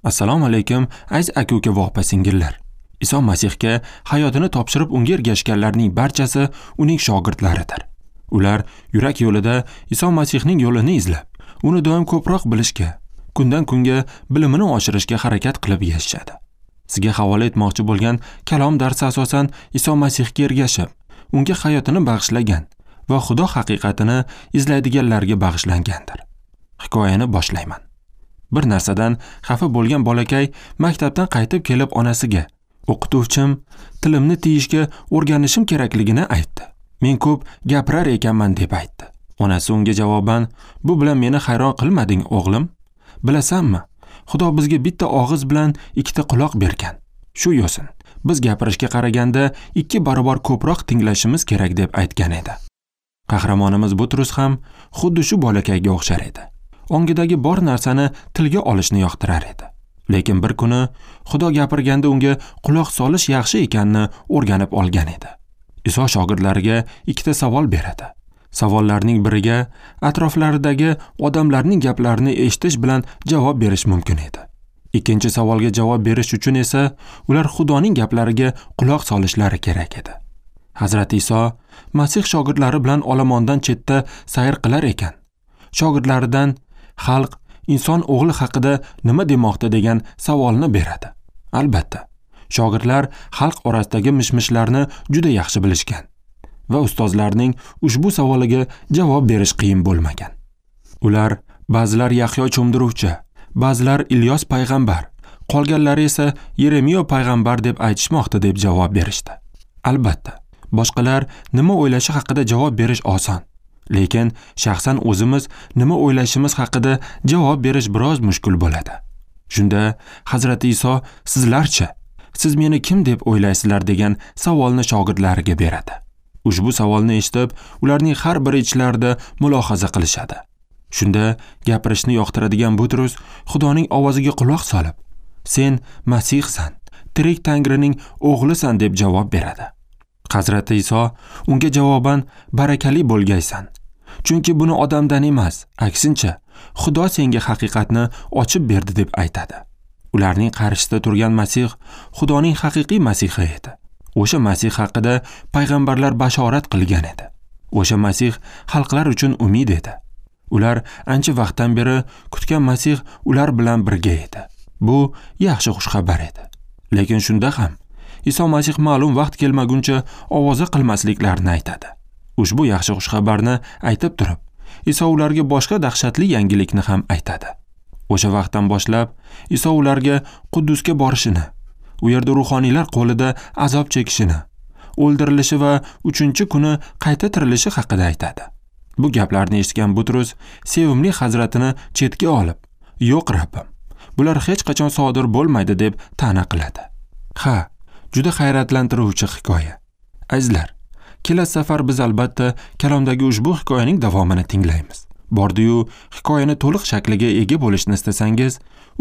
Assalomu alaykum, aziz aka-uka va opa-singillar. Iso Masihga hayotini topshirib unga ergashganlarning barchasi uning shogirdlaridir. Ular yurak yo'lida Iso Masihning yo'lini izlab, uni doim ko'proq bilishga, kundan kunga bilimini oshirishga harakat qilib yashashadi. Sizga havola etmoqchi bo'lgan kalom darsi asosan Iso Masihga ergashib, unga hayotini bag'ishlagan va Xudo haqiqatini izlaydiganlarga bag'ishlangandir. Hikoyani boshlayman. Bir narsadan xafa bo'lgan bolakay maktabdan qaytib kelib onasiga, "O'qituvchim, tilimni tiyishga o'rganishim kerakligini aytdi. Men ko'p gapirar ekanman" deb aytdi. Onasi unga javoban, "Bu bilan meni hayron qilmading, o'g'lim. Bilasanmi? Xudo bizga bitta og'iz bilan ikkita quloq bergan. Shu yo'sin, biz gapirishga qaraganda 2 barobar ko'proq tinglashimiz kerak" deb aytgan edi. Qahramonimiz Butrus ham xuddi shu bolakayga o'xshar edi. Ongidagi bor narsani tilga olishni yoqtirar edi. Lekin bir kuni Xudo gapirganda unga quloq solish yaxshi ekanini o'rganib olgan edi. Iso shogirdlariga 2ta savol beradi. Savollarning biriga atroflaridagi odamlarning gaplarini eshitish bilan javob berish mumkin edi. Ikkinchi savolga javob berish uchun esa ular Xudoning gaplariga quloq solishlari kerak edi. Hazrat Iso Masih shogirdlari bilan olomondan chetda sayr qilar ekan, shogirdlaridan xalq inson o'g'li haqida nima demoqda degan savolni beradi. Albatta, shogirdlar xalq orasidagi mishmishlarni juda yaxshi bilishgan va ustozlarning ushbu savoliga javob berish qiyin bo'lmagan. Ular ba'zilar Yahyo cho'mdiruvchi, ba'zilar Ilyos payg'ambar, qolganlari esa Yeremiyo payg'ambar deb aytishmoqda deb javob berishdi. Albatta, boshqalar nima o'ylashi haqida javob berish oson. Lekin shaxsan o'zimiz nima o'ylashimiz haqida javob berish biroz mushkul bo'ladi. Shunda Hazrat Iso "Sizlarcha, siz meni kim deb o'ylaysizlar?" degan savolni shogirdlariga beradi. Ushbu savolni eshitib, ularning har biri ichlarida mulohaza qilishadi. Shunda gapirishni yoqtiradigan Butrus Xudoning ovoziga quloq solib, "Sen Masihsan, tirik Tangrining o'g'lisan" deb javob beradi. Hazrat Iso unga javoban "Barakali bo'lgaysan. Chunki buni odamdan emas, aksincha, Xudo senga haqiqatni ochib berdi" deb aytadi. Ularning qarshisida turgan Masih Xudoning haqiqiy Masihi edi. O'sha Masih haqida payg'ambarlar bashorat qilgan edi. O'sha Masih xalqlar uchun umid edi. Ular ancha vaqtdan beri kutgan Masih ular bilan birga edi. Bu yaxshi xushxabar edi. Lekin shunda ham Iso Masih ma'lum vaqt kelmaguncha ovoza qilmasliklarini aytadi. Ushbu yaxshi xushxabarni aytib turib, Iso ularga boshqa dahshatli yangilikni ham aytadi. O'sha vaqtdan boshlab Iso ularga Quddusga borishini, u yerda ruhoniylar qo'lida azob chekishini, o'ldirilishi va 3-kuni qayta tirilishi haqida aytadi. Bu gaplarni eshitgan Butrus sevimli hazratini chetga olib, "Yo'q Rabbim, bular hech qachon sodir bo'lmaydi" deb ta'na qiladi. Ha, juda hayratlantiruvchi hikoya. Azizlar, kelasi safar biz albatta kalomdagi ushbu hikoyaning davomini tinglaymiz. Bordi-yu hikoyani to'liq shakliga ega bo'lishni istasangiz,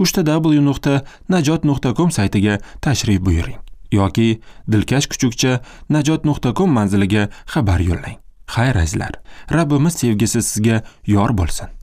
www.najot.com saytiga tashrif buyuring yoki dilkash kuchukcha najot.com manziliga xabar yo'llang. Xayr azizlar, Rabbimiz sevgisi sizga yor bo'lsin.